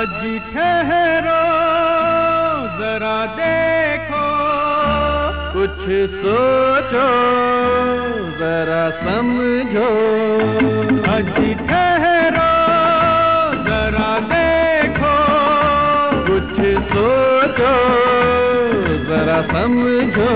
अजी ठहरो जरा देखो, कुछ सोचो जरा समझो। अजी ठहरो जरा देखो, कुछ सोचो जरा समझो।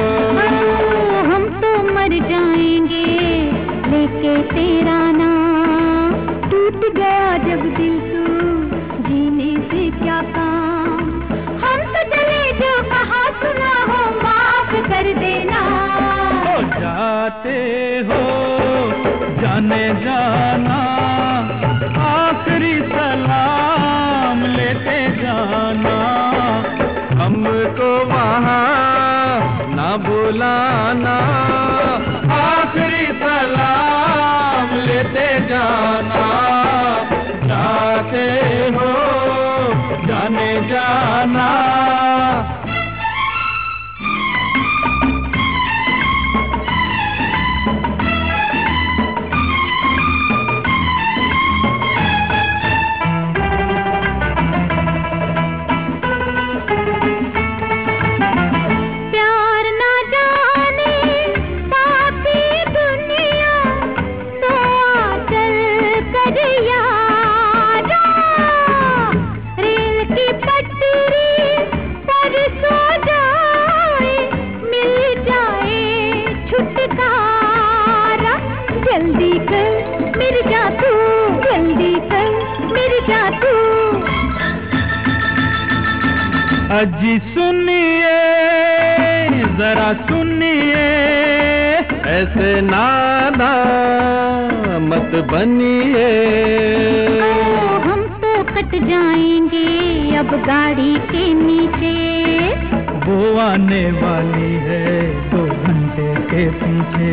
हम तो मर जाएंगे लेके तेरा नाम, टूट गया जब दिल तू जीने से क्या काम। हम तो चले जो कहा सुना हो माफ कर देना। हो जाते हो जाने जाना, आखिरी सलाम लेते जाना। हमको वहाँ ना बुलाना, आखिरी सलाम लेते जाना। जाते हो जाने जाना। जल्दी कर मेरे जादू, जल्दी कर मेरे जादू। अजी सुनिए जरा सुनिए, ऐसे नादा मत बनिए। हम तो कट जाएंगे अब गाड़ी के नीचे, वो आने वाली है 2 घंटे के पीछे।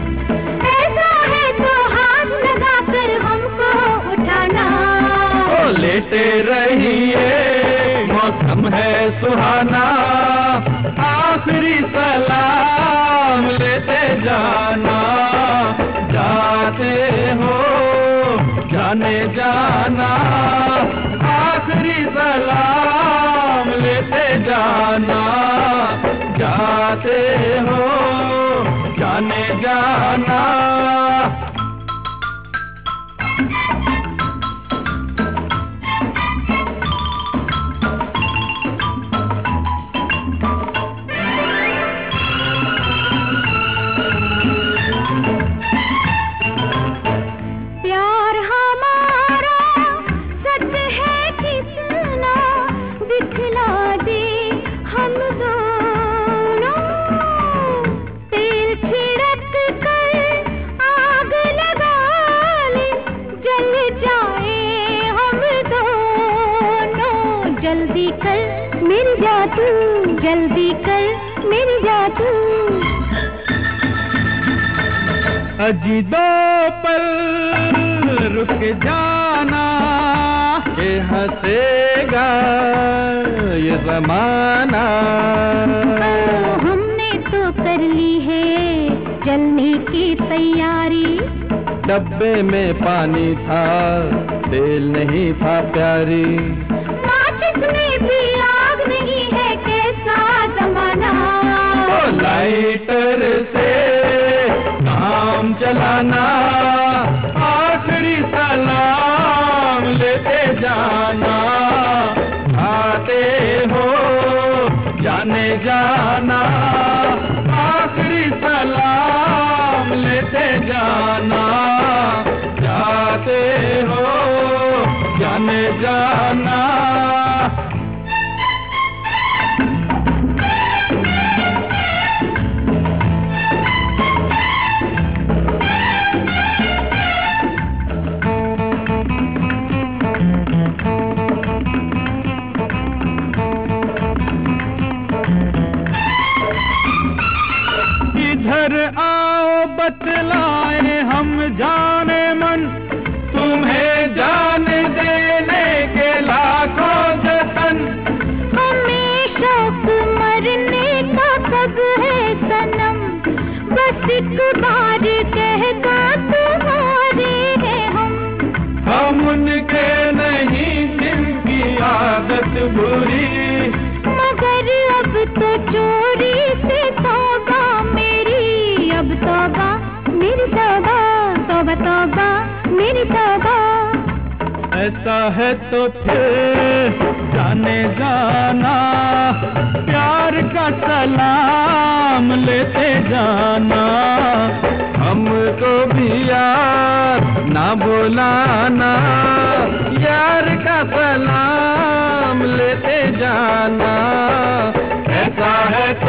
लेटे रहिए मौसम है सुहाना, आखिरी सलाम लेते जाना। जाते हो जाने जाना, आखिरी सलाम लेते जाना। जाते हो जाने जाना। जल्दी कर मेरी जादू, जल्दी कर मेरी जादू। अजी 2 पल रुक जाना, ये हंसेगा ये जमाना। हमने तो कर ली है जलने की तैयारी। डब्बे में पानी था तेल नहीं था प्यारी, में भी आग नहीं है कैसा जमाना। लाइटर से काम चलाना, आखिरी सलाम लेते जाना। आते हो जाने जाना, आखिरी सलाम लेते जाना। जाते हो जाने जाना। इधर आओ बतलाए हम जाने मन, तुम्हें जान देने के लाखों तौबा तौबा तौबा मेरी तौबा। ऐसा है तो फिर जाने जाना, प्यार का सलाम लेते जाना, हमको भी यार ना बुलाना, यार का सलाम लेते जाना। ऐसा है